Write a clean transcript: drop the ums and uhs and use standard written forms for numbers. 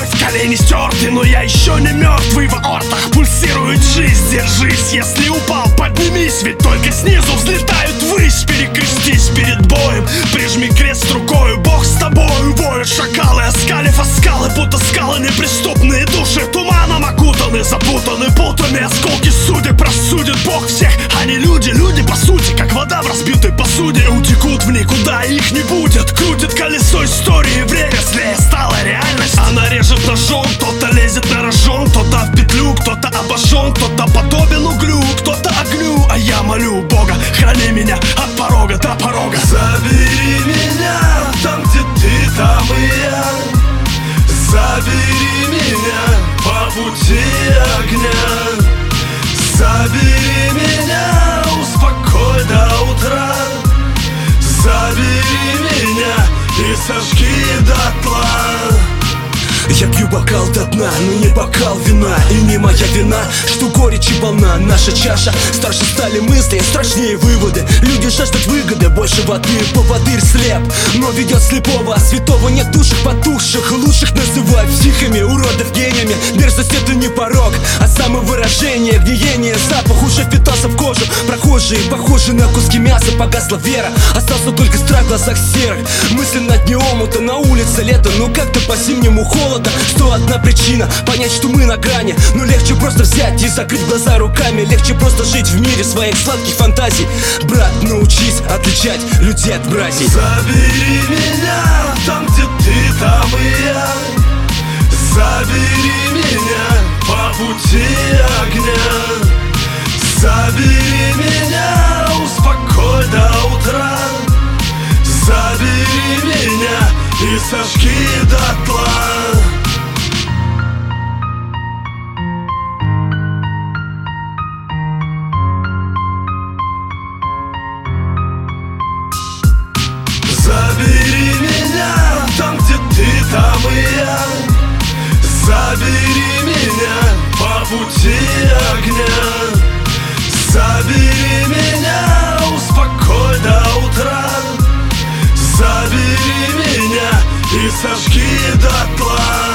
кровь, колени стерты, но я еще не мертвый. В аортах пульсирует жизнь, держись. Если упал, поднимись, ведь только снизу взлетают ввысь. Перекрестись перед боем, прижми крест рукою. Бог с тобою, воют шакалы, оскалив оскалы, будто скалы неприступные. Души туманом окутаны, запутаны путами. Осколки судеб просудит Бог всех, они люди, люди по сути, как вода в разбитой посуде. Утекут в никуда, их не будет. Крутит колесо истории, время злее стала реальность. Она режет ножом, кто-то лезет на рожон, кто-то в петлю, кто-то обожжен, кто-то подобен углю, кто-то огню. А я молю Бога, храни меня от порога до порога. Забери меня там, где ты, там и я. Забери меня по пути огня. Забери меня, успокой до утра. Забери меня и сожги дотла. Я пью бокал до дна, но не бокал вина. И не моя вина, что горечи полна наша чаша. Старше стали мысли, страшнее выводы. Люди жаждут выгоды, больше воды. Поводырь слеп, но ведет слепого. А святого нет душек потухших. Лучших называют психами, уродов гениями. Мерзость это не порог, а самовыражение. Гниение, запах уже впитался в кожу. Прохожие, похожи на куски мяса. Погасла вера, остался только страх в глазах серых. Мысли на дне омута, на улице лето, но как-то по-зимнему холодно. Что одна причина, понять, что мы на грани. Но легче просто взять и закрыть глаза руками. Легче просто жить в мире своих сладких фантазий. Брат, научись отличать людей от мразей. Забери меня там, где ты, там и я. Забери меня по пути огня. Забери меня, успокой до утра. Забери меня и сожги дотла. Забери меня там, где ты, там и я. Забери меня по пути огня. Забери меня, успокой до утра. Забери меня и сожги дотла.